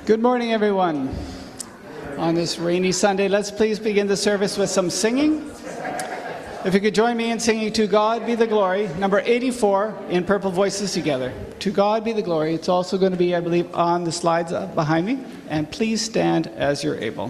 Good morning, everyone. On this rainy Sunday, let's please begin the service with some singing. If you could join me in singing To God Be the Glory, number 84 in Purple Voices Together. To God Be the Glory. It's also going to be, I believe, on the slides behind me. And please stand as you're able.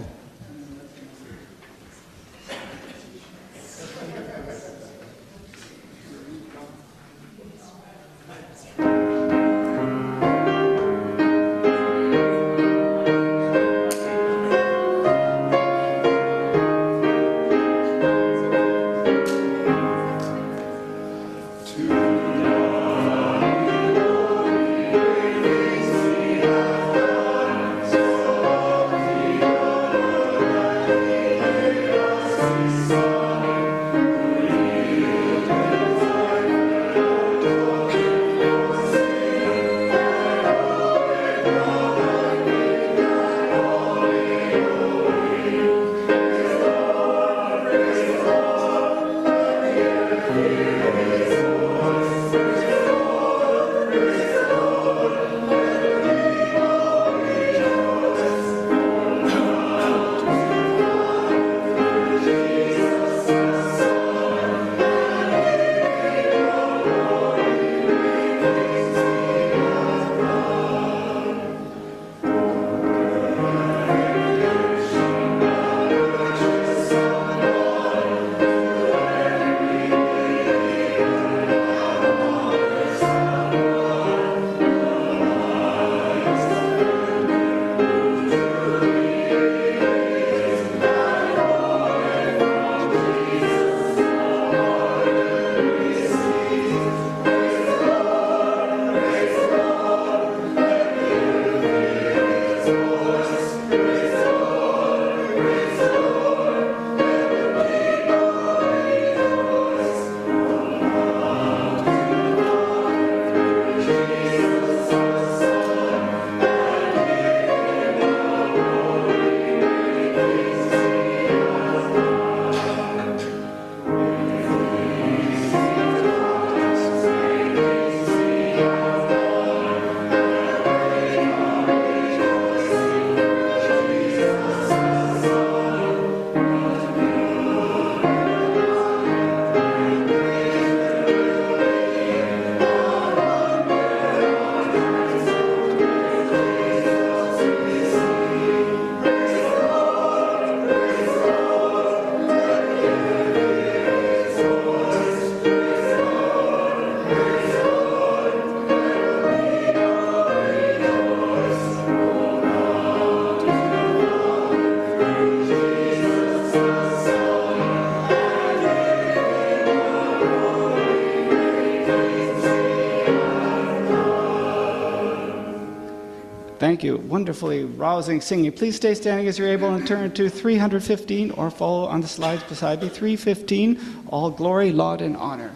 Thank you. Wonderfully rousing singing. Please stay standing as you're able and turn to 315 or follow on the slides beside me. 315, All Glory, Laud, and Honor.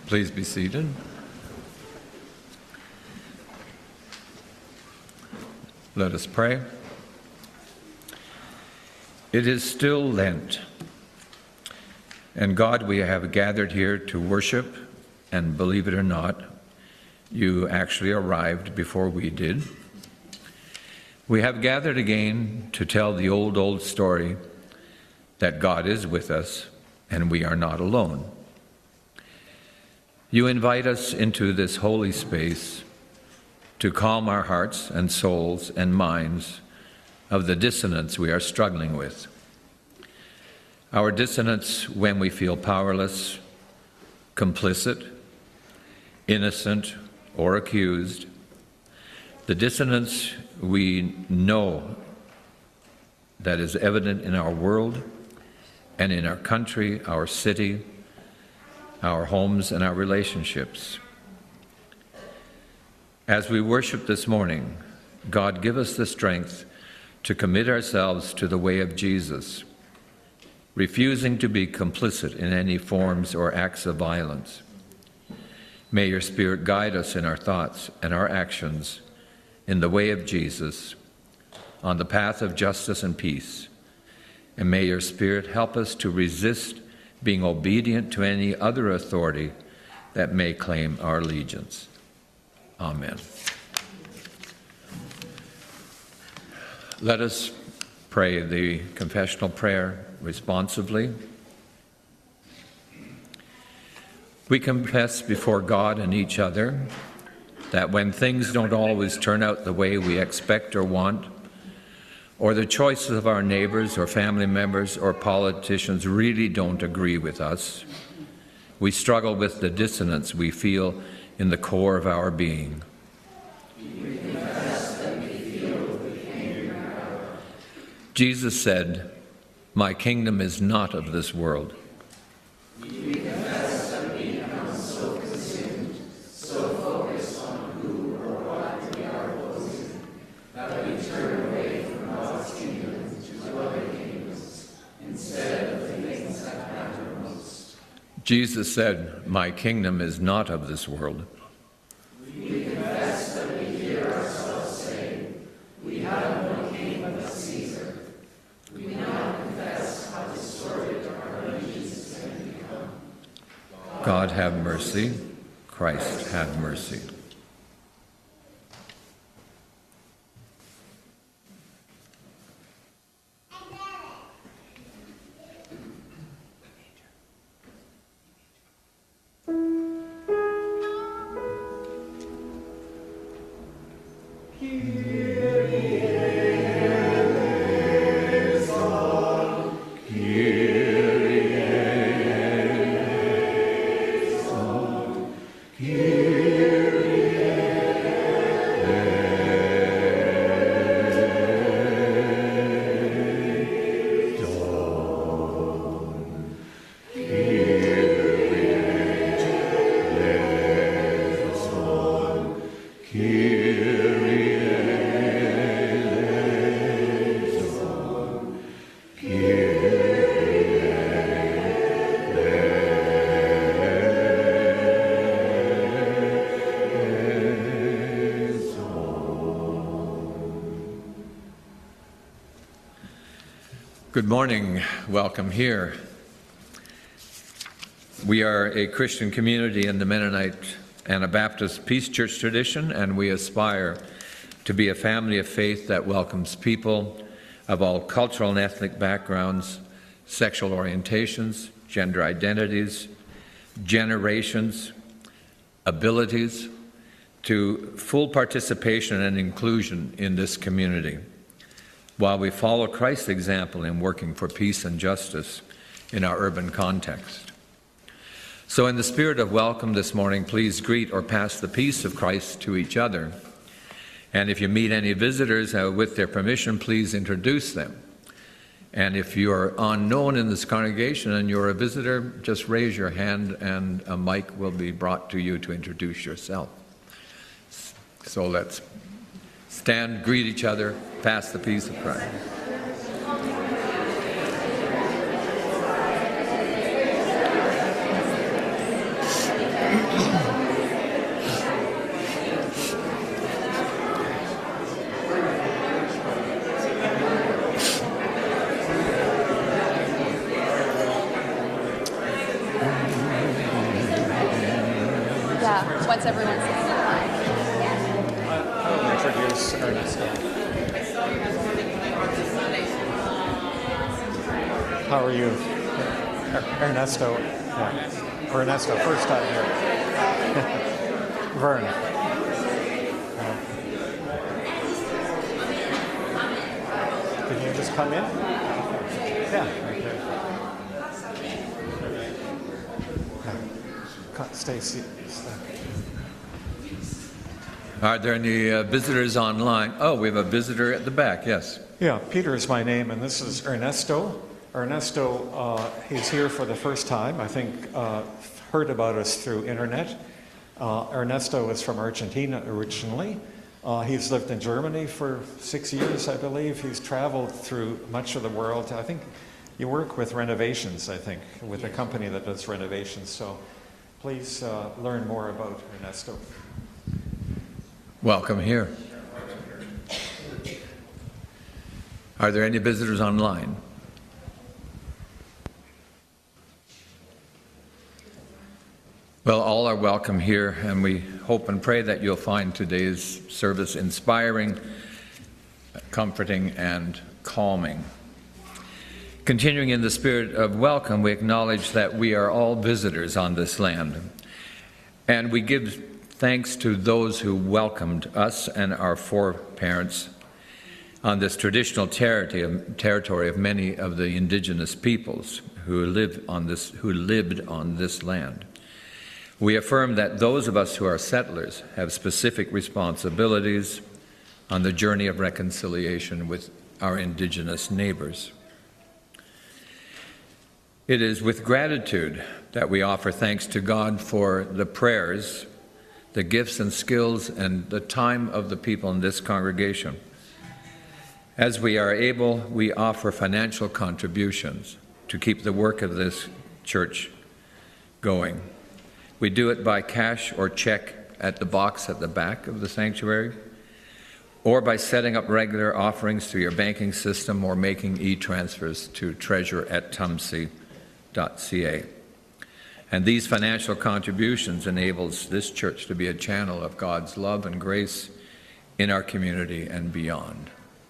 Please be seated. Let us pray. It is still Lent, and God, we have gathered here to worship, and believe it or not, you actually arrived before we did. We have gathered again to tell the old story that God is with us and we are not alone. You invite us into this holy space to calm our hearts and souls and minds of the dissonance we are struggling with. Our dissonance when we feel powerless, complicit, innocent, or accused. The dissonance we know that is evident in our world and in our country, our city, our homes, and our relationships. As we worship this morning, God, give us the strength to commit ourselves to the way of Jesus, refusing to be complicit in any forms or acts of violence. May your Spirit guide us in our thoughts and our actions in the way of Jesus, on the path of justice and peace. And may your Spirit help us to resist being obedient to any other authority that may claim our allegiance. Amen. Let us pray the confessional prayer responsively. We confess before God and each other that when things don't always turn out the way we expect or want, or the choices of our neighbors or family members or politicians really don't agree with us, we struggle with the dissonance we feel in the core of our being. We confess that we feel the pain in our heart. Jesus said, "My kingdom is not of this world." We confess that we become so consumed, so focused on who or what we are opposing, that we turn away from God's kingdom to other kingdoms instead of the things that matter most. Jesus said, "My kingdom is not of this world." We confess that we hear ourselves say, "We have no king but Caesar." We now confess how distorted our allegiance can become. God have mercy. Christ have mercy. Good morning. Welcome here. We are a Christian community in the Mennonite Anabaptist Peace Church tradition, and we aspire to be a family of faith that welcomes people of all cultural and ethnic backgrounds, sexual orientations, gender identities, generations, abilities, to full participation and inclusion in this community, while we follow Christ's example in working for peace and justice in our urban context. So in the spirit of welcome this morning, please greet or pass the peace of Christ to each other. And if you meet any visitors, with their permission, please introduce them. And if you're unknown in this congregation and you're a visitor, just raise your hand and a mic will be brought to you to introduce yourself. So let's stand, greet each other, pass the peace of Christ. Once everyone's I'll introduce Ernesto. How are you? Ernesto. Yeah. Ernesto, first time here. Vern. Can you just come in? Yeah, right there. Stacy. Are there any visitors online? Oh, we have a visitor at the back, yes. Yeah, Peter is my name, and this is Ernesto. Ernesto, he's here for the first time. I think heard about us through internet. Ernesto is from Argentina originally. He's lived in Germany for 6 years, I believe. He's traveled through much of the world. I think you work with renovations, I think, with a company that does renovations. So please learn more about Ernesto. Welcome here. Are there any visitors online? Well, all are welcome here, and we hope and pray that you'll find today's service inspiring, comforting, and calming. Continuing in the spirit of welcome, we acknowledge that we are all visitors on this land, and we give thanks to those who welcomed us and our foreparents on this traditional territory of many of the indigenous peoples who lived on this land. We affirm that those of us who are settlers have specific responsibilities on the journey of reconciliation with our indigenous neighbors. It is with gratitude that we offer thanks to God for the prayers, the gifts and skills, and the time of the people in this congregation. As we are able, we offer financial contributions to keep the work of this church going. We do it by cash or check at the box at the back of the sanctuary, or by setting up regular offerings through your banking system or making e-transfers to treasure@tumsi.ca. And these financial contributions enables this church to be a channel of God's love and grace in our community and beyond.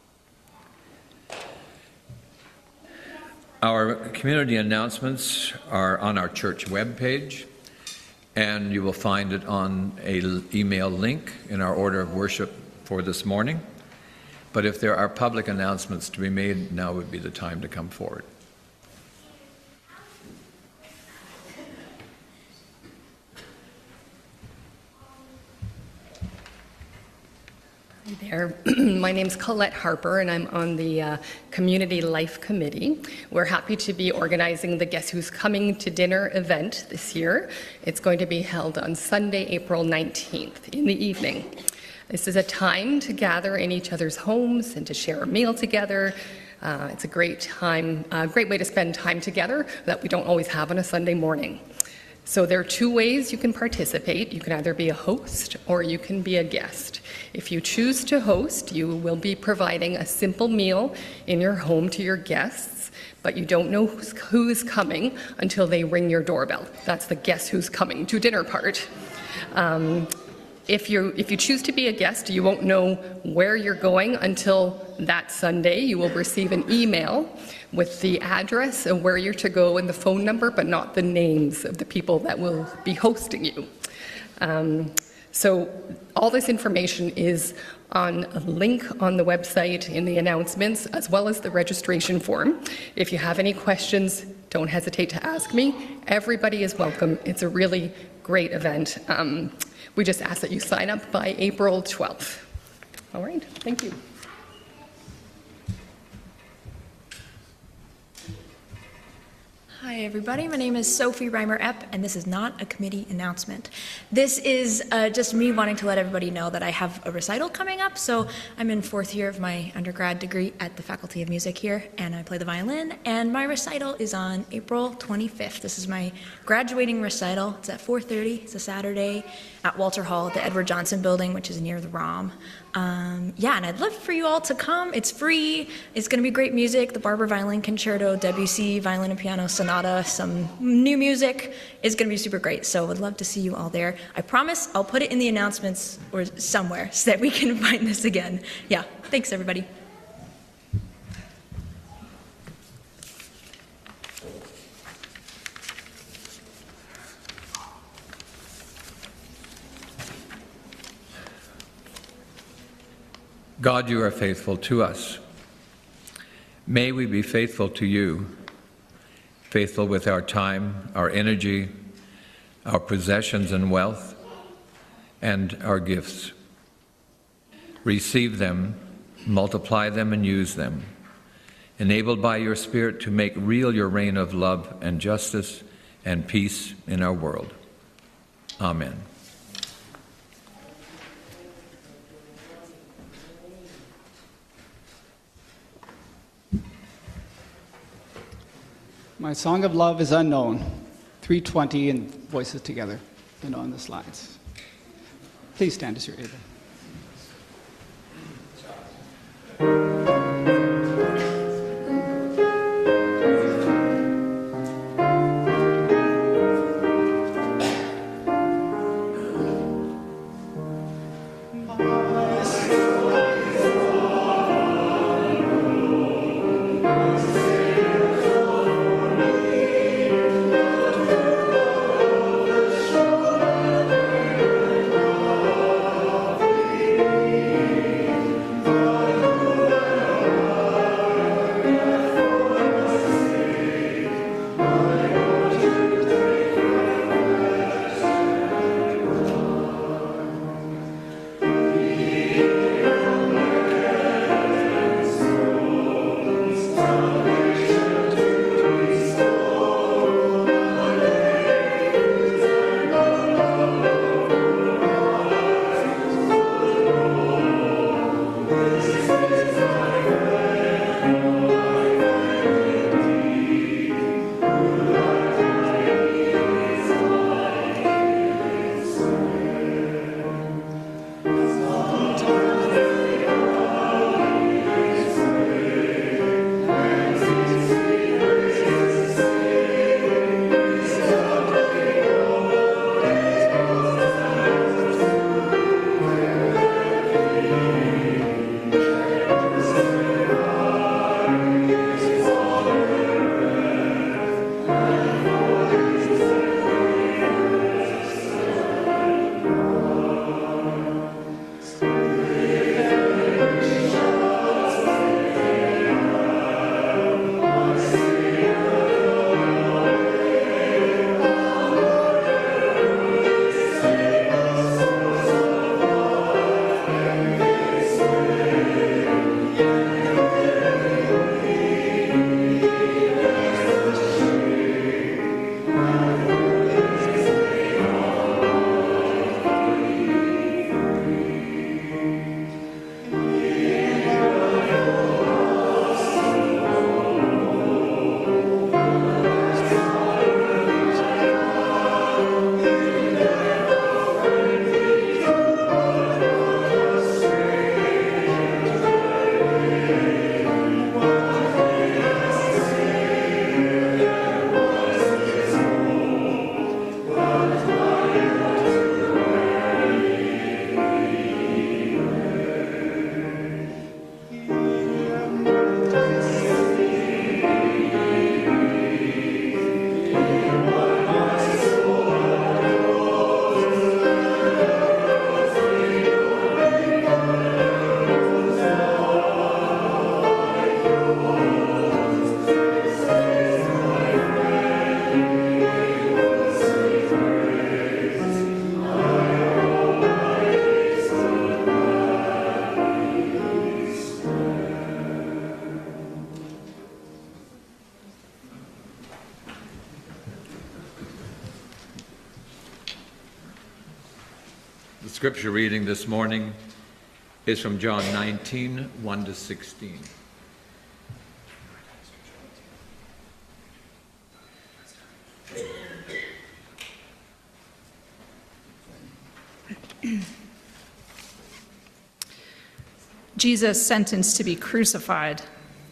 Our community announcements are on our church webpage, and you will find it on an email link in our order of worship for this morning. But if there are public announcements to be made, now would be the time to come forward. Hi there. My name's Colette Harper, and I'm on the Community Life Committee. We're happy to be organizing the Guess Who's Coming to Dinner event this year. It's going to be held on Sunday, April 19th in the evening. This is a time to gather in each other's homes and to share a meal together. It's a great time, a great way to spend time together that we don't always have on a Sunday morning. So there are two ways you can participate. You can either be a host or you can be a guest. If you choose to host, you will be providing a simple meal in your home to your guests, but you don't know who's coming until they ring your doorbell. That's the Guess Who's Coming to Dinner part. If you choose to be a guest, you won't know where you're going until that Sunday. You will receive an email with the address of where you're to go and the phone number, but not the names of the people that will be hosting you. So all this information is on a link on the website in the announcements, as well as the registration form. If you have any questions, don't hesitate to ask me. Everybody is welcome. It's a really great event. We just ask that you sign up by April 12th. All right, thank you. Hi everybody, my name is Sophie Reimer-Epp, and this is not a committee announcement. This is just me wanting to let everybody know that I have a recital coming up. So I'm in 4th year of my undergrad degree at the Faculty of Music here, and I play the violin, and my recital is on April 25th. This is my graduating recital. It's at 4:30, it's a Saturday, at Walter Hall at the Edward Johnson Building, which is near the ROM. Yeah, and I'd love for you all to come. It's free. It's going to be great music. The Barber Violin Concerto, Debussy Violin and Piano Sonata, some new music. It's going to be super great. So I'd love to see you all there. I promise I'll put it in the announcements or somewhere so that we can find this again. Yeah, thanks everybody. God, you are faithful to us. May we be faithful to you, faithful with our time, our energy, our possessions and wealth, and our gifts. Receive them, multiply them, and use them, enabled by your Spirit to make real your reign of love and justice and peace in our world. Amen. My Song of Love is Unknown, 320 and voices together and on the slides. Please stand as you're able. The scripture reading this morning is from John 19, 1-16. Jesus sentenced to be crucified.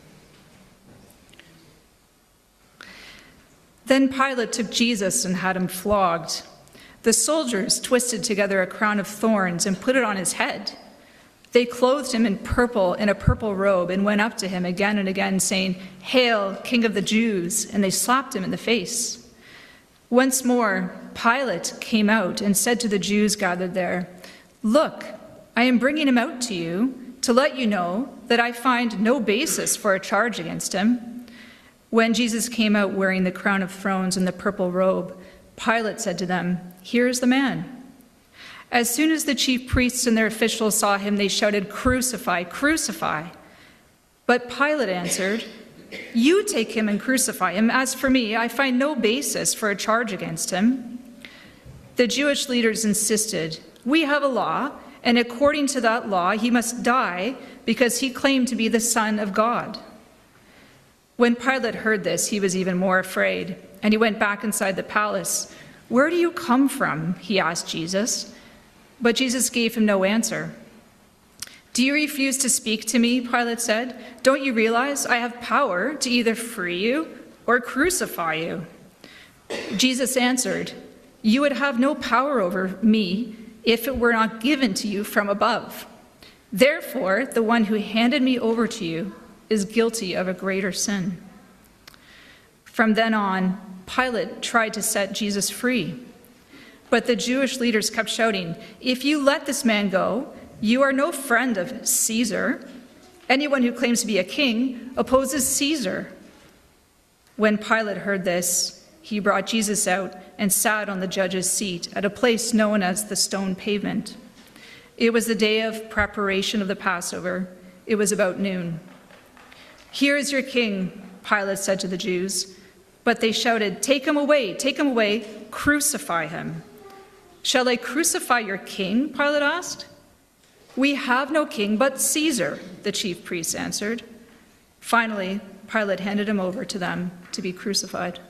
Then Pilate took Jesus and had him flogged. The soldiers twisted together a crown of thorns and put it on his head. They clothed him in a purple robe, and went up to him again and again, saying, "Hail, King of the Jews!" And they slapped him in the face. Once more, Pilate came out and said to the Jews gathered there, "Look, I am bringing him out to you to let you know that I find no basis for a charge against him." When Jesus came out wearing the crown of thorns and the purple robe, Pilate said to them, "Here is the man." As soon as the chief priests and their officials saw him, they shouted, "Crucify, crucify!" But Pilate answered, "You take him and crucify him. As for me, I find no basis for a charge against him." The Jewish leaders insisted, "We have a law, and according to that law, he must die because he claimed to be the Son of God." When Pilate heard this, he was even more afraid, and he went back inside the palace. "Where do you come from?" he asked Jesus. But Jesus gave him no answer. "Do you refuse to speak to me?" Pilate said. "Don't you realize I have power to either free you or crucify you?" Jesus answered, "You would have no power over me if it were not given to you from above. Therefore, the one who handed me over to you is guilty of a greater sin." From then on, Pilate tried to set Jesus free. But the Jewish leaders kept shouting, "If you let this man go, you are no friend of Caesar. Anyone who claims to be a king opposes Caesar." When Pilate heard this, he brought Jesus out and sat on the judge's seat at a place known as the Stone Pavement. It was the day of preparation of the Passover. It was about noon. "Here is your king," Pilate said to the Jews. But they shouted, take him away, crucify him." "Shall I crucify your king?" Pilate asked. "We have no king but Caesar," the chief priests answered. Finally, Pilate handed him over to them to be crucified.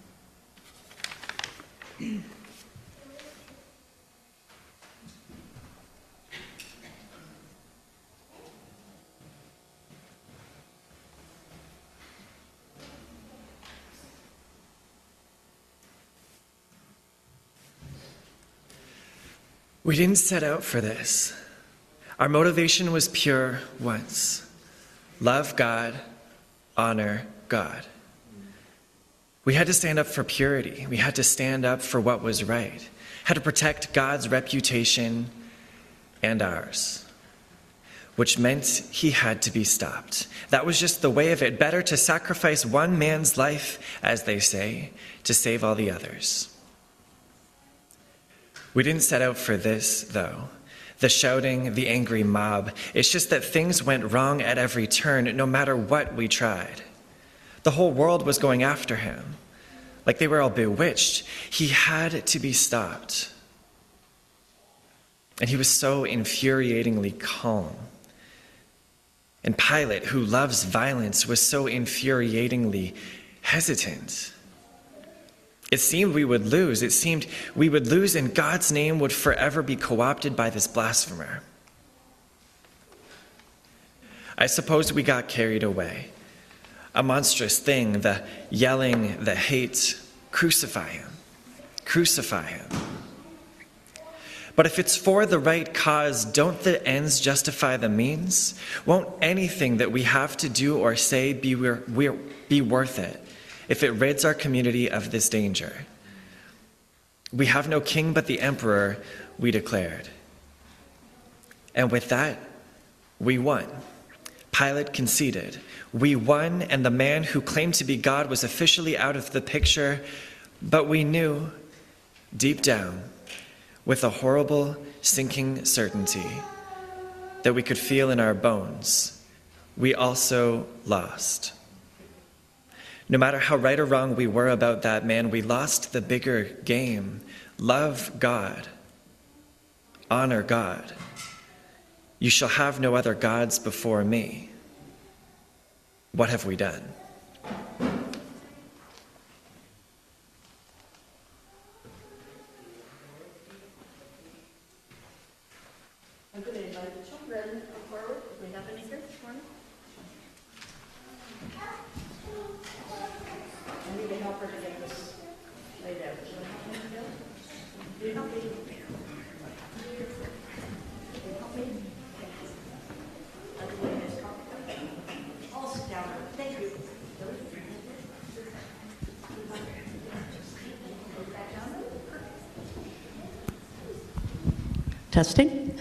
We didn't set out for this. Our motivation was pure once. Love God, honor God. We had to stand up for purity. We had to stand up for what was right. Had to protect God's reputation and ours, which meant he had to be stopped. That was just the way of it. Better to sacrifice one man's life, as they say, to save all the others. We didn't set out for this, though. The shouting, the angry mob. It's just that things went wrong at every turn, no matter what we tried. The whole world was going after him, like they were all bewitched. He had to be stopped. And he was so infuriatingly calm. And Pilate, who loves violence, was so infuriatingly hesitant. It seemed we would lose. It seemed we would lose and God's name would forever be co-opted by this blasphemer. I suppose we got carried away. A monstrous thing, the yelling, the hate, crucify him, crucify him. But if it's for the right cause, don't the ends justify the means? Won't anything that we have to do or say be worth it if it rids our community of this danger? We have no king but the emperor, we declared. And with that, we won. Pilate conceded. We won, and the man who claimed to be God was officially out of the picture, but we knew, deep down, with a horrible, sinking certainty that we could feel in our bones, we also lost. No matter how right or wrong we were about that man, we lost the bigger game. Love God. Honor God. You shall have no other gods before me. What have we done? I'm going to invite the children forward if we have any. Testing.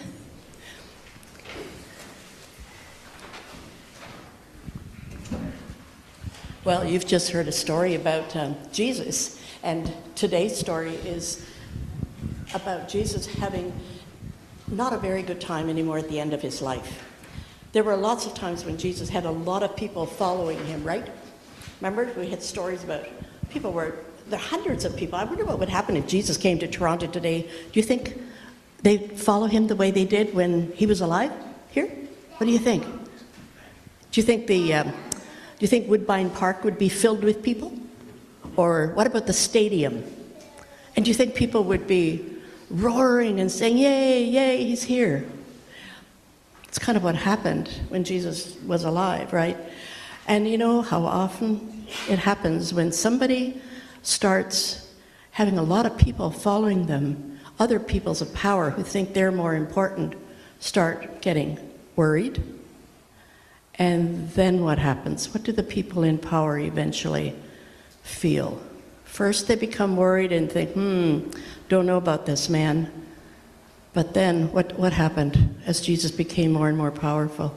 Well, you've just heard a story about Jesus, and today's story is about Jesus having not a very good time anymore at the end of his life. There were lots of times when Jesus had a lot of people following him, right? Remember, we had stories about there are hundreds of people. I wonder what would happen if Jesus came to Toronto today. Do you think they'd follow him the way they did when he was alive here? What do you think? Do you think Woodbine Park would be filled with people? Or what about the stadium? And do you think people would be roaring and saying, yay, yay, he's here? It's kind of what happened when Jesus was alive, right? And you know how often it happens when somebody starts having a lot of people following them, other peoples of power who think they're more important start getting worried. And then what happens? What do the people in power eventually feel? First, they become worried and think, don't know about this man. But then what happened as Jesus became more and more powerful?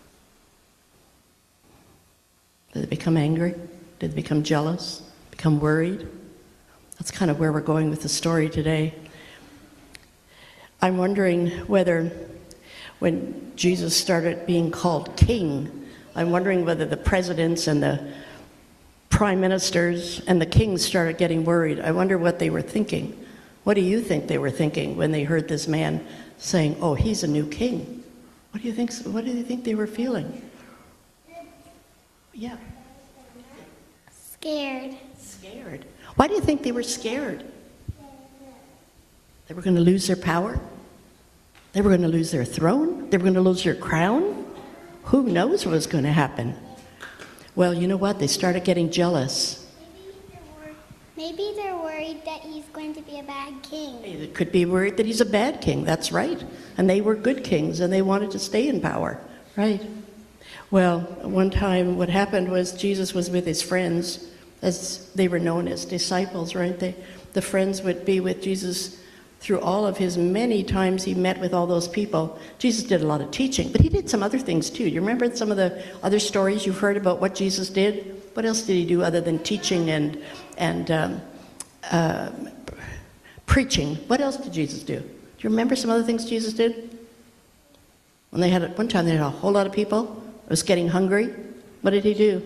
Did they become angry? Did they become jealous? Become worried? That's kind of where we're going with the story today. I'm wondering whether when Jesus started being called king, I'm wondering whether the presidents and the prime ministers and the kings started getting worried. I wonder what they were thinking. What do you think they were thinking when they heard this man saying, oh, he's a new king? What do you think they were feeling? Yeah. Scared. Scared. Why do you think they were scared? They were going to lose their power? They were going to lose their throne? They were going to lose their crown? Who knows what was going to happen? Well, you know what? They started getting jealous. Maybe they're worried that he's going to be a bad king. They could be worried that he's a bad king. That's right. And they were good kings, and they wanted to stay in power. Right. Well, one time what happened was Jesus was with his friends, as they were known as disciples, right? The friends would be with Jesus through all of his many times he met with all those people. Jesus did a lot of teaching, but he did some other things too. You remember some of the other stories you've heard about what Jesus did? What else did he do other than teaching and preaching? What else did Jesus do? Do you remember some other things Jesus did? One time they had a whole lot of people. It was getting hungry. What did he do?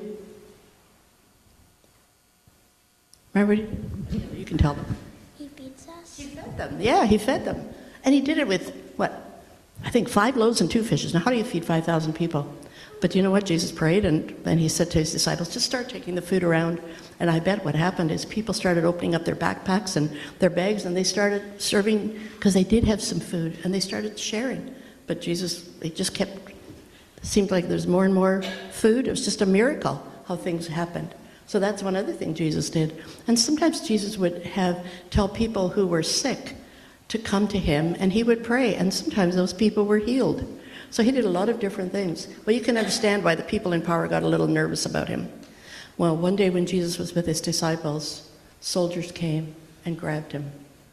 Remember? You can tell them. He feeds us. He fed them. Yeah, he fed them. And he did it with, I think 5 loaves and 2 fishes. Now, how do you feed 5,000 people? But you know what? Jesus prayed, and then he said to his disciples, just start taking the food around. And I bet what happened is people started opening up their backpacks and their bags, and they started serving, because they did have some food, and they started sharing. But Jesus, it just kept, it seemed like there's more and more food. It was just a miracle how things happened. So that's one other thing Jesus did. And sometimes Jesus would tell people who were sick to come to him, and he would pray, and sometimes those people were healed. So he did a lot of different things. Well, you can understand why the people in power got a little nervous about him. Well, one day when Jesus was with his disciples, soldiers came and grabbed him.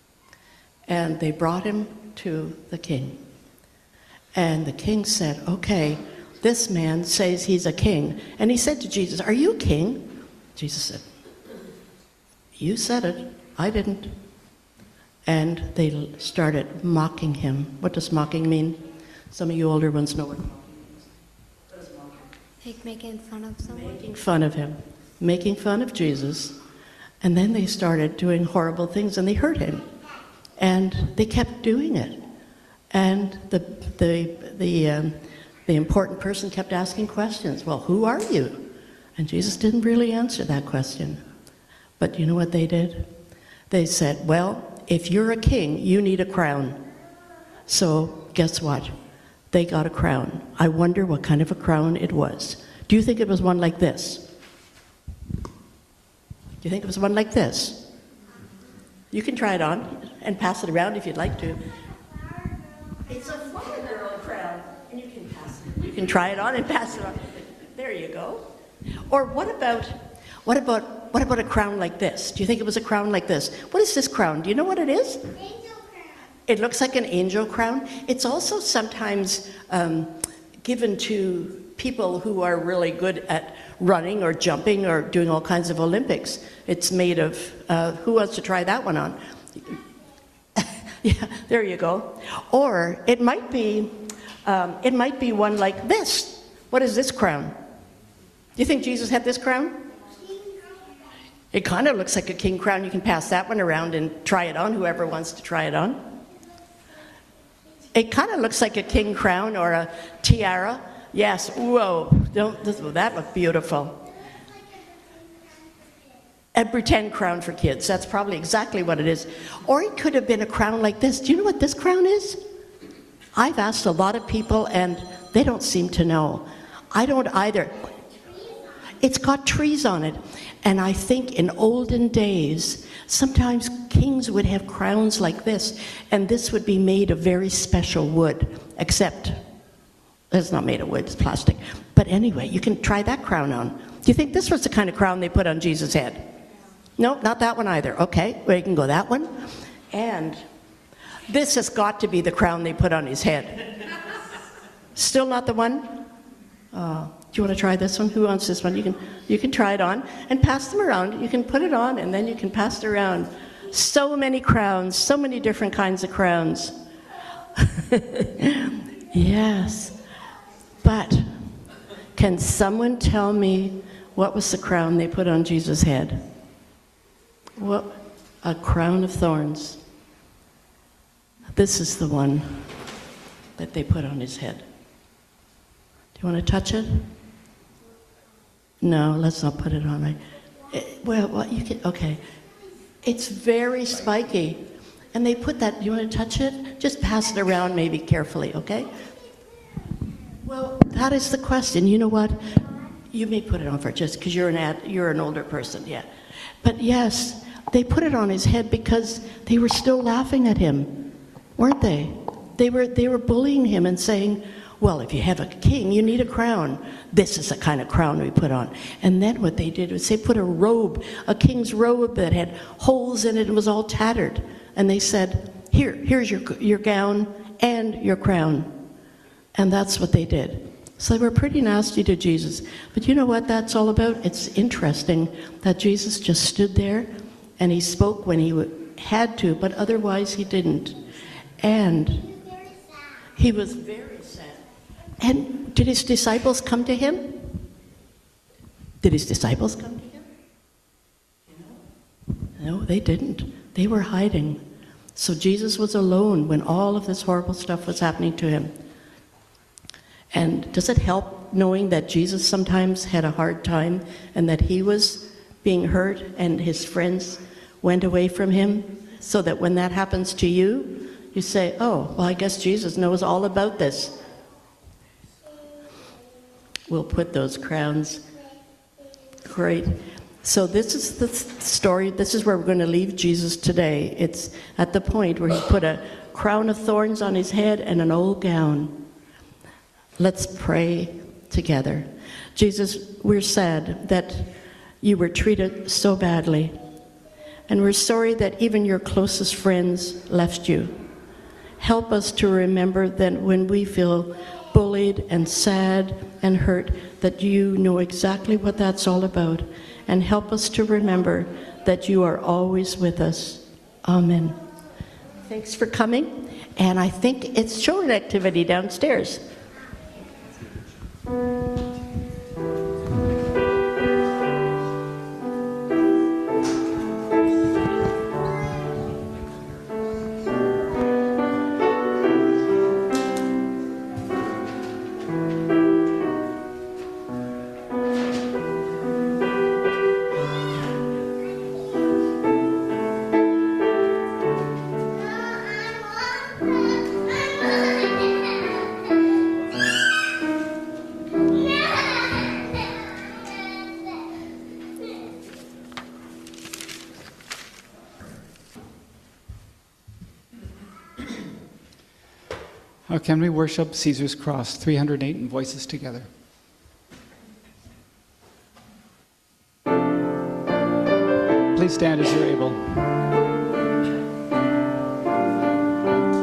And they brought him to the king. And the king said, okay, this man says he's a king. And he said to Jesus, are you a king? Jesus said, you said it, I didn't. And they started mocking him. What does mocking mean? Some of you older ones know what mocking means. What does mocking mean? Like making fun of someone? Making fun of him. Making fun of Jesus. And then they started doing horrible things, and they hurt him. And they kept doing it. And the important person kept asking questions. Well, who are you? And Jesus didn't really answer that question. But you know what they did? They said, well, if you're a king, you need a crown. So guess what? They got a crown. I wonder what kind of a crown it was. Do you think it was one like this? Do you think it was one like this? You can try it on and pass it around if you'd like to. It's a flower girl crown, and you can pass it. You can try it on and pass it on. There you go. Or what about a crown like this? Do you think it was a crown like this? What is this crown? Do you know what it is? Angel crown. It looks like an angel crown. It's also sometimes given to people who are really good at running or jumping or doing all kinds of Olympics. It's made of, who wants to try that one on? Yeah, there you go. Or it might be one like this. What is this crown? Do you think Jesus had this crown? It kind of looks like a king crown. You can pass that one around and try it on, whoever wants to try it on. It kind of looks like a king crown or a tiara. Yes, whoa, that look beautiful. A pretend crown for kids, that's probably exactly what it is. Or it could have been a crown like this. Do you know what this crown is? I've asked a lot of people and they don't seem to know. I don't either. It's got trees on it. And I think in olden days, sometimes kings would have crowns like this, and this would be made of very special wood, except it's not made of wood, it's plastic. But anyway, you can try that crown on. Do you think this was the kind of crown they put on Jesus' head? No, not that one either. Okay, well, you can go that one. And this has got to be the crown they put on his head. Still not the one? Do you want to try this one? Who wants this one? You can try it on and pass them around. You can put it on and then you can pass it around. So many crowns, so many different kinds of crowns. Yes. But can someone tell me what was the crown they put on Jesus' head? What? A crown of thorns. This is the one that they put on his head. Do you want to touch it? No, let's not put it on. Well, you can, okay. It's very spiky. And they put that, you want to touch it? Just pass it around maybe carefully, okay? Well, that is the question. You know what? You may put it on for just because you're an older person, yeah. But yes, they put it on his head because they were still laughing at him, weren't they? They were bullying him and saying, well, if you have a king, you need a crown. This is the kind of crown we put on. And then what they did was they put a robe, a king's robe that had holes in it and was all tattered. And they said, here's your gown and your crown. And that's what they did. So they were pretty nasty to Jesus. But you know what that's all about? It's interesting that Jesus just stood there and he spoke when he had to, but otherwise he didn't. And he was very sad. And did his disciples come to him? Did his disciples come to him? No, they didn't. They were hiding. So Jesus was alone when all of this horrible stuff was happening to him. And does it help knowing that Jesus sometimes had a hard time and that he was being hurt and his friends went away from him, so that when that happens to you, you say, oh, well, I guess Jesus knows all about this. We'll put those crowns. Great. So this is the story. This is where we're going to leave Jesus today. It's at the point where he put a crown of thorns on his head and an old gown. Let's pray together. Jesus, we're sad that you were treated so badly. And we're sorry that even your closest friends left you. Help us to remember that when we feel bullied and sad and hurt, that you know exactly what that's all about. And help us to remember that you are always with us. Amen. Thanks for coming. And I think it's children activity downstairs. Can we worship Caesar's cross, 308 in voices together? Please stand as you're able.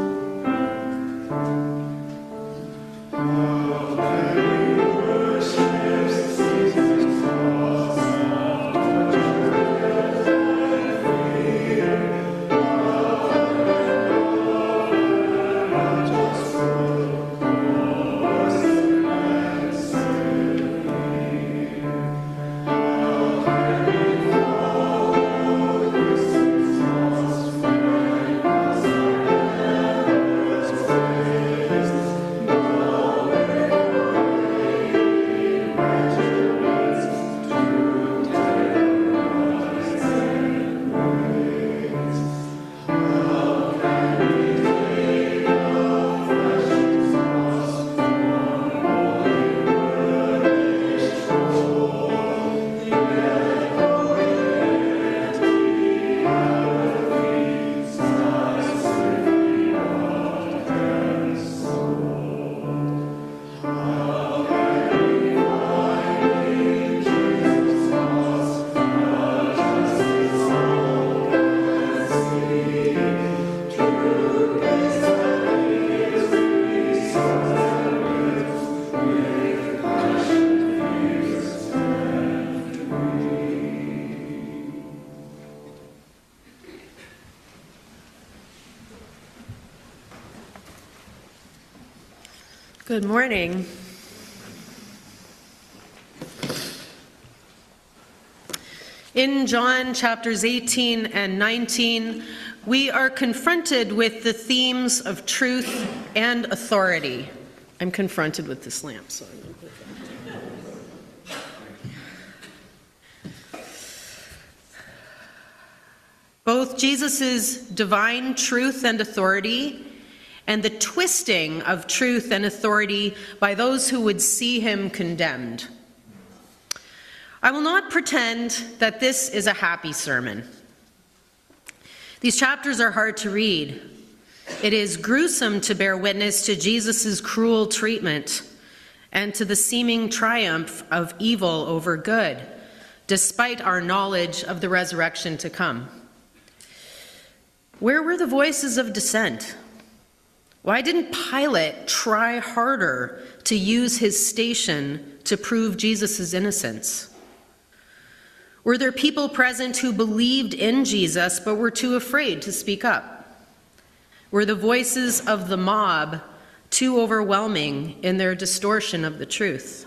Good morning. In John chapters 18 and 19, we are confronted with the themes of truth and authority. I'm confronted with this lamp, so I'm going to put that. Both Jesus' divine truth and authority and the twisting of truth and authority by those who would see him condemned. I will not pretend that this is a happy sermon. These chapters are hard to read. It is gruesome to bear witness to Jesus' cruel treatment and to the seeming triumph of evil over good, despite our knowledge of the resurrection to come. Where were the voices of dissent? Why didn't Pilate try harder to use his station to prove Jesus' innocence? Were there people present who believed in Jesus but were too afraid to speak up? Were the voices of the mob too overwhelming in their distortion of the truth?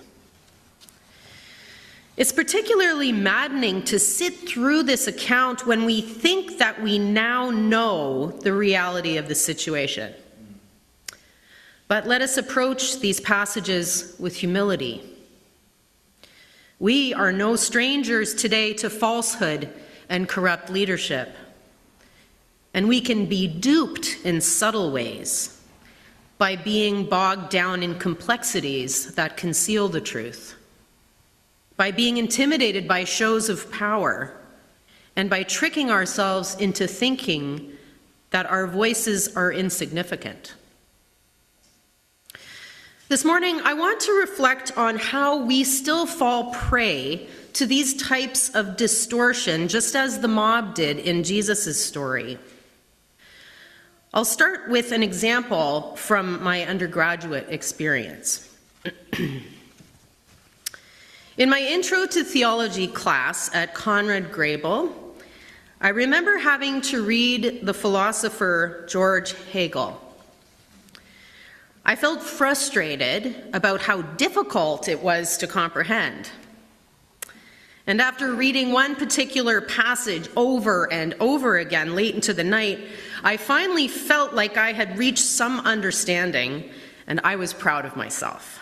It's particularly maddening to sit through this account when we think that we now know the reality of the situation. But let us approach these passages with humility. We are no strangers today to falsehood and corrupt leadership. And we can be duped in subtle ways by being bogged down in complexities that conceal the truth, by being intimidated by shows of power, and by tricking ourselves into thinking that our voices are insignificant. This morning, I want to reflect on how we still fall prey to these types of distortion, just as the mob did in Jesus' story. I'll start with an example from my undergraduate experience. In my Intro to Theology class at Conrad Grebel, I remember having to read the philosopher George Hegel. I felt frustrated about how difficult it was to comprehend. And after reading one particular passage over and over again late into the night, I finally felt like I had reached some understanding, and I was proud of myself.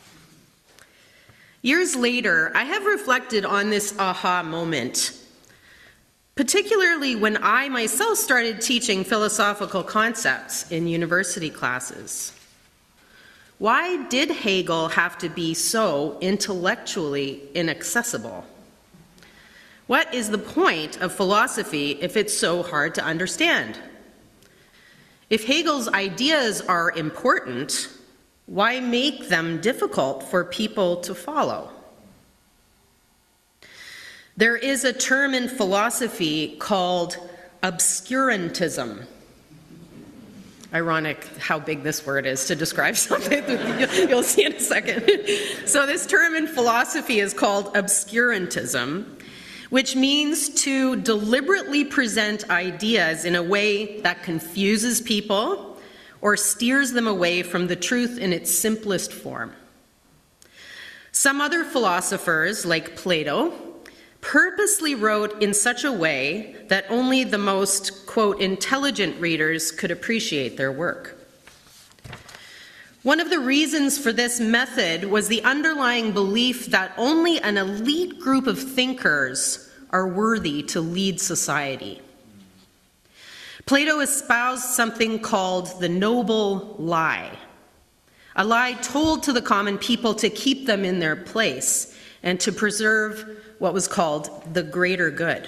Years later, I have reflected on this aha moment, particularly when I myself started teaching philosophical concepts in university classes. Why did Hegel have to be so intellectually inaccessible? What is the point of philosophy if it's so hard to understand? If Hegel's ideas are important, why make them difficult for people to follow? There is a term in philosophy called obscurantism. Ironic how big this word is to describe something. You'll see in a second. So this term in philosophy is called obscurantism, which means to deliberately present ideas in a way that confuses people or steers them away from the truth in its simplest form. Some other philosophers, like Plato, purposely wrote in such a way that only the most, quote, intelligent readers could appreciate their work. One of the reasons for this method was the underlying belief that only an elite group of thinkers are worthy to lead society. Plato espoused something called the noble lie, a lie told to the common people to keep them in their place and to preserve what was called the greater good.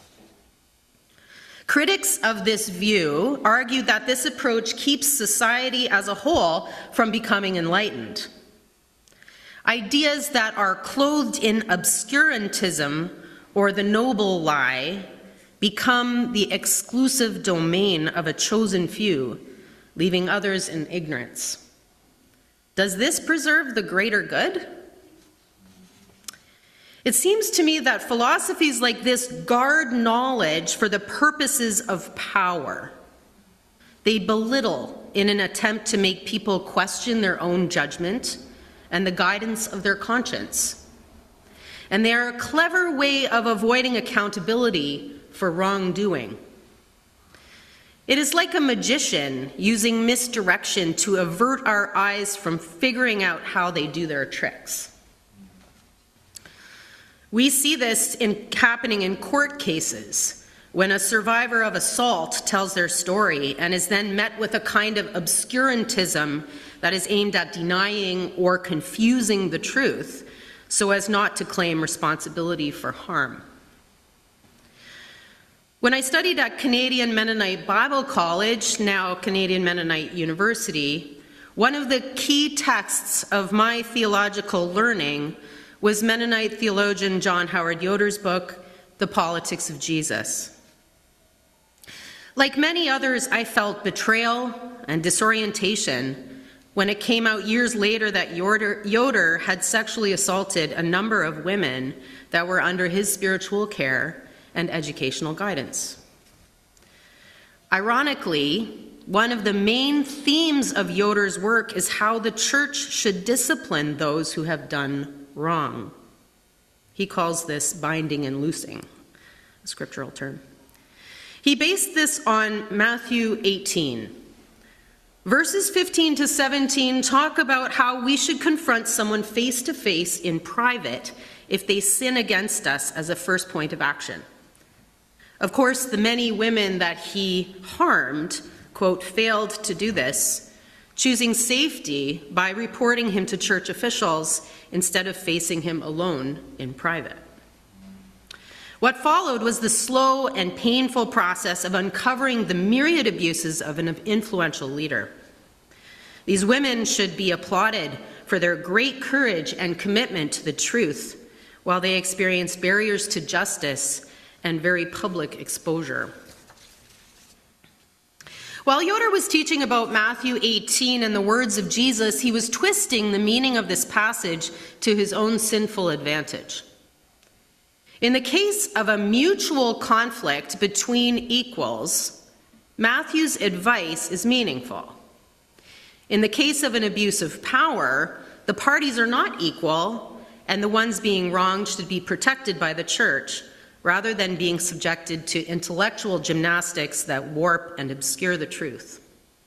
Critics of this view argue that this approach keeps society as a whole from becoming enlightened. Ideas that are clothed in obscurantism or the noble lie become the exclusive domain of a chosen few, leaving others in ignorance. Does this preserve the greater good? It seems to me that philosophies like this guard knowledge for the purposes of power. They belittle in an attempt to make people question their own judgment and the guidance of their conscience. And they are a clever way of avoiding accountability for wrongdoing. It is like a magician using misdirection to avert our eyes from figuring out how they do their tricks. We see this happening in court cases when a survivor of assault tells their story and is then met with a kind of obscurantism that is aimed at denying or confusing the truth so as not to claim responsibility for harm. When I studied at Canadian Mennonite Bible College, now Canadian Mennonite University, one of the key texts of my theological learning was Mennonite theologian John Howard Yoder's book, The Politics of Jesus. Like many others, I felt betrayal and disorientation when it came out years later that Yoder had sexually assaulted a number of women that were under his spiritual care and educational guidance. Ironically, one of the main themes of Yoder's work is how the church should discipline those who have done wrong. He calls this binding and loosing, a scriptural term. He based this on Matthew 18. Verses 15 to 17 talk about how we should confront someone face to face in private if they sin against us as a first point of action. Of course, the many women that he harmed, quote, failed to do this, choosing safety by reporting him to church officials instead of facing him alone in private. What followed was the slow and painful process of uncovering the myriad abuses of an influential leader. These women should be applauded for their great courage and commitment to the truth while they experienced barriers to justice and very public exposure. While Yoder was teaching about Matthew 18 and the words of Jesus, he was twisting the meaning of this passage to his own sinful advantage. In the case of a mutual conflict between equals, Matthew's advice is meaningful. In the case of an abuse of power, the parties are not equal, and the ones being wronged should be protected by the church, rather than being subjected to intellectual gymnastics that warp and obscure the truth.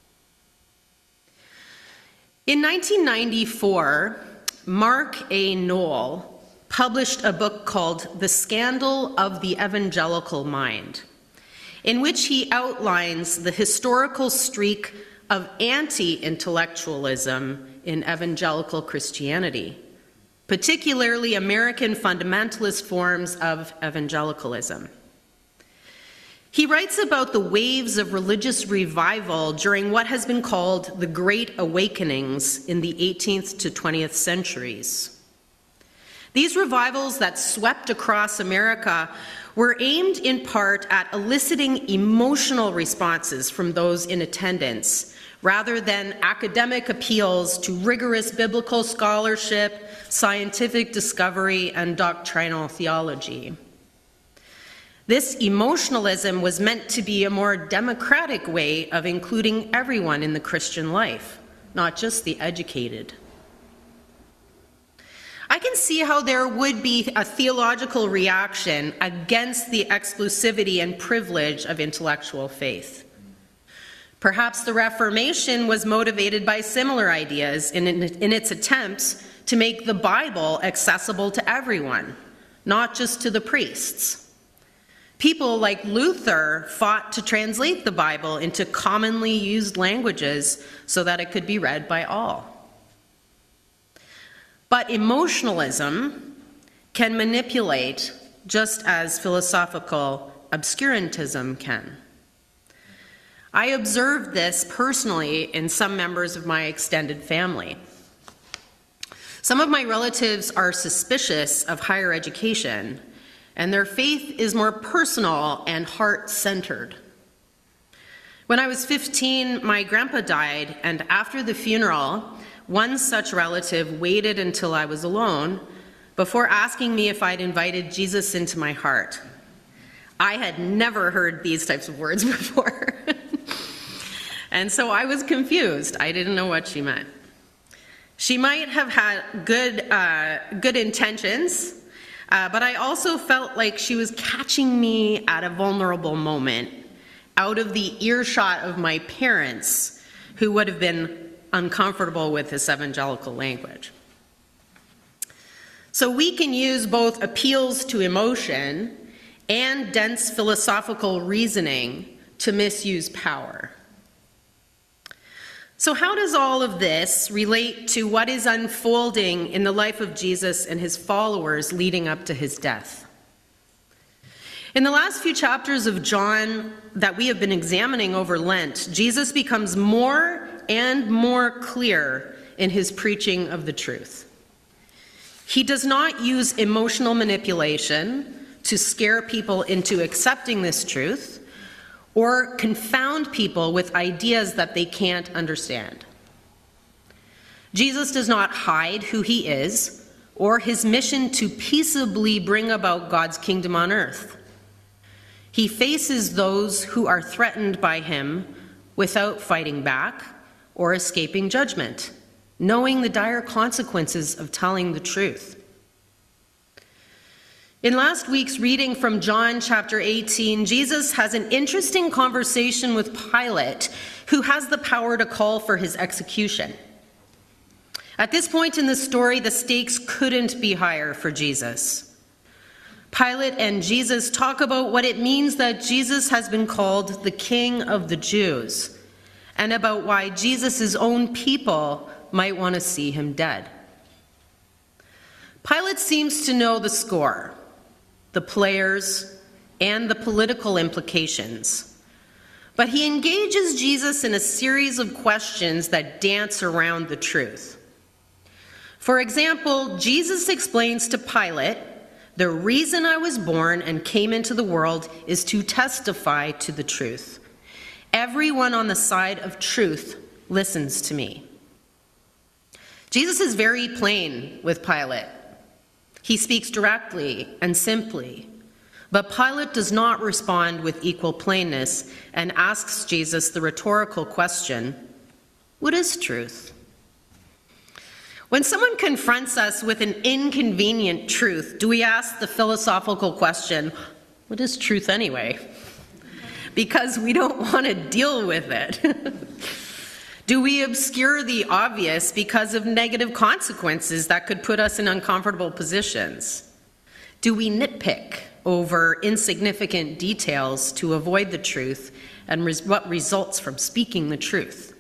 In 1994, Mark A. Knoll published a book called The Scandal of the Evangelical Mind, in which he outlines the historical streak of anti-intellectualism in evangelical Christianity, particularly American fundamentalist forms of evangelicalism. He writes about the waves of religious revival during what has been called the Great Awakenings in the 18th to 20th centuries. These revivals that swept across America were aimed in part at eliciting emotional responses from those in attendance, rather than academic appeals to rigorous biblical scholarship, scientific discovery, and doctrinal theology. This emotionalism was meant to be a more democratic way of including everyone in the Christian life, not just the educated. I can see how there would be a theological reaction against the exclusivity and privilege of intellectual faith. Perhaps the Reformation was motivated by similar ideas in its attempts to make the Bible accessible to everyone, not just to the priests. People like Luther fought to translate the Bible into commonly used languages so that it could be read by all. But emotionalism can manipulate just as philosophical obscurantism can. I observed this personally in some members of my extended family. Some of my relatives are suspicious of higher education, and their faith is more personal and heart-centered. When I was 15, my grandpa died, and after the funeral, one such relative waited until I was alone before asking me if I'd invited Jesus into my heart. I had never heard these types of words before. And so I was confused. I didn't know what she meant. She might have had good intentions, but I also felt like she was catching me at a vulnerable moment, out of the earshot of my parents, who would have been uncomfortable with this evangelical language. So we can use both appeals to emotion and dense philosophical reasoning to misuse power. So how does all of this relate to what is unfolding in the life of Jesus and his followers leading up to his death? In the last few chapters of John that we have been examining over Lent, Jesus becomes more and more clear in his preaching of the truth. He does not use emotional manipulation to scare people into accepting this truth, or confound people with ideas that they can't understand. Jesus does not hide who he is or his mission to peaceably bring about God's kingdom on earth. He faces those who are threatened by him without fighting back or escaping judgment, knowing the dire consequences of telling the truth. In last week's reading from John chapter 18, Jesus has an interesting conversation with Pilate, who has the power to call for his execution. At this point in the story, the stakes couldn't be higher for Jesus. Pilate and Jesus talk about what it means that Jesus has been called the King of the Jews, and about why Jesus' own people might want to see him dead. Pilate seems to know the score, the players, and the political implications. But he engages Jesus in a series of questions that dance around the truth. For example, Jesus explains to Pilate, "The reason I was born and came into the world is to testify to the truth. Everyone on the side of truth listens to me." Jesus is very plain with Pilate. He speaks directly and simply, but Pilate does not respond with equal plainness and asks Jesus the rhetorical question, "What is truth?" When someone confronts us with an inconvenient truth, do we ask the philosophical question, "What is truth anyway?" Because we don't want to deal with it. Do we obscure the obvious because of negative consequences that could put us in uncomfortable positions? Do we nitpick over insignificant details to avoid the truth and what results from speaking the truth?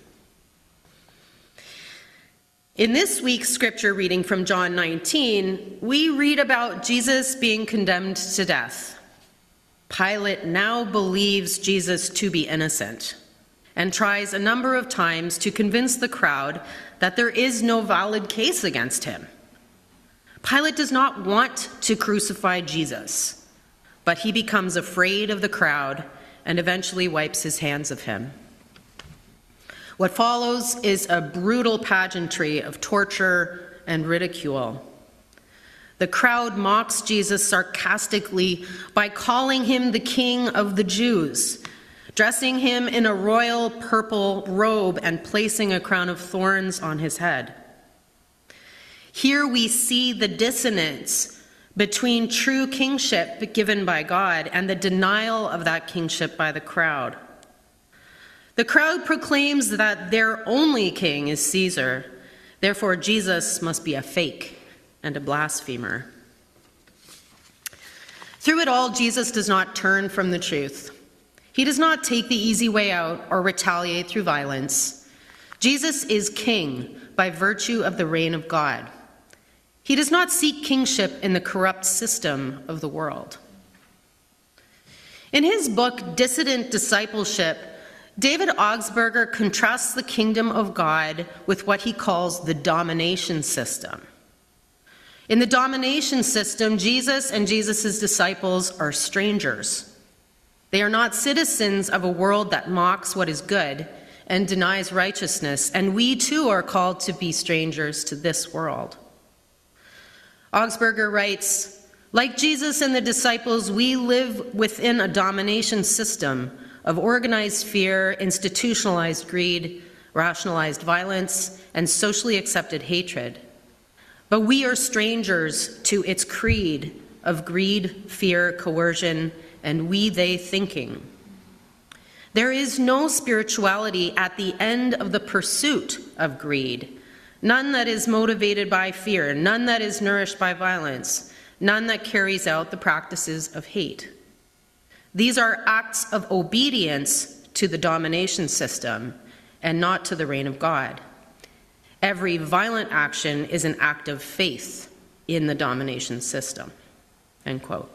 In this week's scripture reading from John 19, we read about Jesus being condemned to death. Pilate now believes Jesus to be innocent and tries a number of times to convince the crowd that there is no valid case against him. Pilate does not want to crucify Jesus, but he becomes afraid of the crowd and eventually wipes his hands of him. What follows is a brutal pageantry of torture and ridicule. The crowd mocks Jesus sarcastically by calling him the King of the Jews, dressing him in a royal purple robe and placing a crown of thorns on his head. Here we see the dissonance between true kingship given by God and the denial of that kingship by the crowd. The crowd proclaims that their only king is Caesar, therefore Jesus must be a fake and a blasphemer. Through it all, Jesus does not turn from the truth. He does not take the easy way out or retaliate through violence. Jesus is king by virtue of the reign of God. He does not seek kingship in the corrupt system of the world. In his book, Dissident Discipleship, David Augsburger contrasts the kingdom of God with what he calls the domination system. In the domination system, Jesus and Jesus' disciples are strangers. They are not citizens of a world that mocks what is good and denies righteousness, and we too are called to be strangers to this world. Augsburger writes, "Like Jesus and the disciples, we live within a domination system of organized fear, institutionalized greed, rationalized violence, and socially accepted hatred. But we are strangers to its creed of greed, fear, coercion, and we-they thinking. There is no spirituality at the end of the pursuit of greed, none that is motivated by fear, none that is nourished by violence, none that carries out the practices of hate. These are acts of obedience to the domination system and not to the reign of God. Every violent action is an act of faith in the domination system." End quote.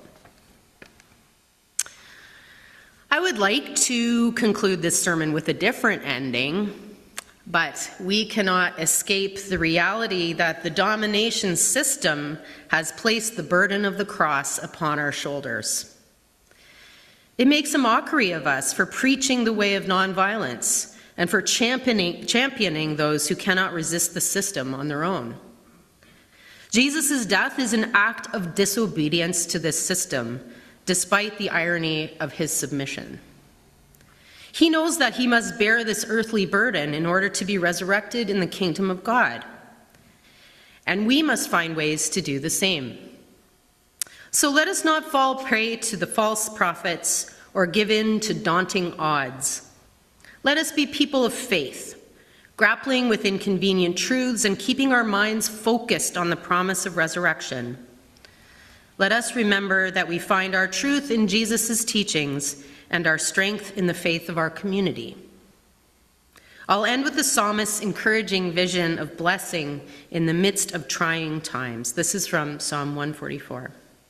I would like to conclude this sermon with a different ending, but we cannot escape the reality that the domination system has placed the burden of the cross upon our shoulders. It makes a mockery of us for preaching the way of nonviolence and for championing those who cannot resist the system on their own. Jesus' death is an act of disobedience to this system, despite the irony of his submission. He knows that he must bear this earthly burden in order to be resurrected in the kingdom of God. And we must find ways to do the same. So let us not fall prey to the false prophets or give in to daunting odds. Let us be people of faith, grappling with inconvenient truths and keeping our minds focused on the promise of resurrection. Let us remember that we find our truth in Jesus' teachings and our strength in the faith of our community. I'll end with the psalmist's encouraging vision of blessing in the midst of trying times. This is from Psalm 144.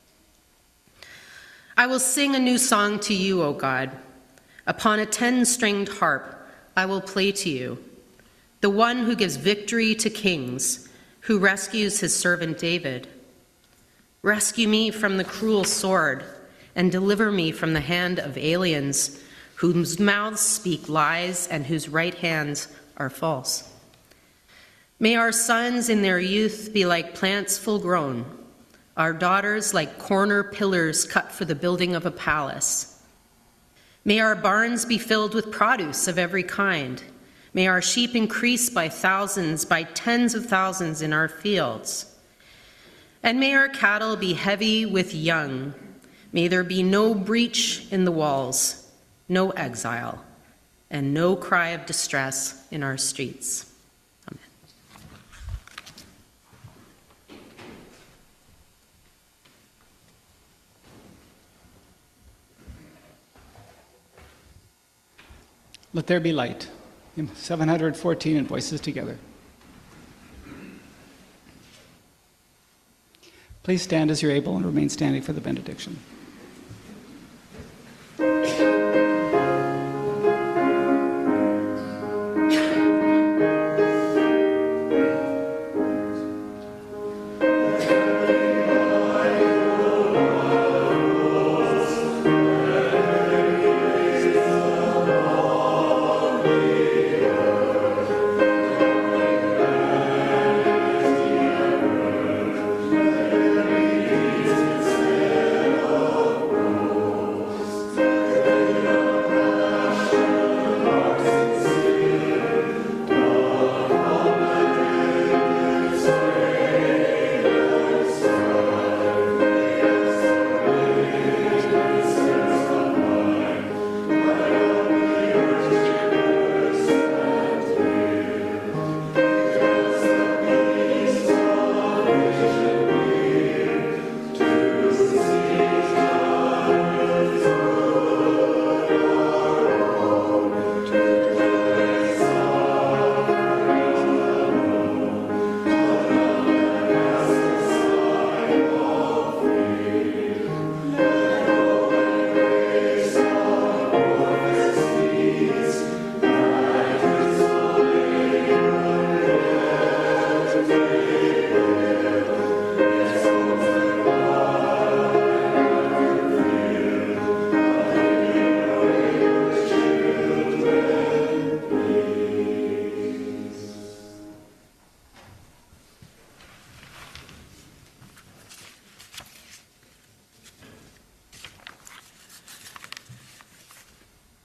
"I will sing a new song to you, O God. Upon a 10-stringed harp, I will play to you, the one who gives victory to kings, who rescues his servant David. Rescue me from the cruel sword and deliver me from the hand of aliens, whose mouths speak lies and whose right hands are false. May our sons in their youth be like plants full grown, our daughters like corner pillars cut for the building of a palace. May our barns be filled with produce of every kind. May our sheep increase by thousands, by tens of thousands in our fields. And may our cattle be heavy with young. May there be no breach in the walls, no exile, and no cry of distress in our streets." Amen. Let there be light. Hymn 714 in Voices Together. Please stand as you're able and remain standing for the benediction. Amen.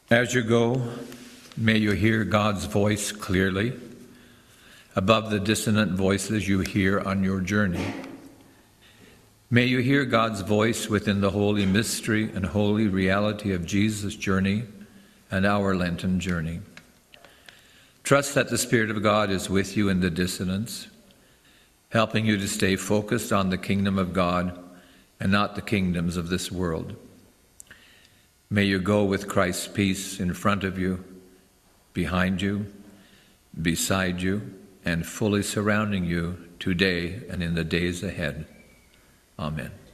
As you go, may you hear God's voice clearly, above the dissonant voices you hear on your journey. May you hear God's voice within the holy mystery and holy reality of Jesus' journey and our Lenten journey. Trust that the Spirit of God is with you in the dissonance, helping you to stay focused on the kingdom of God and not the kingdoms of this world. May you go with Christ's peace in front of you, behind you, beside you, and fully surrounding you today and in the days ahead. Amen.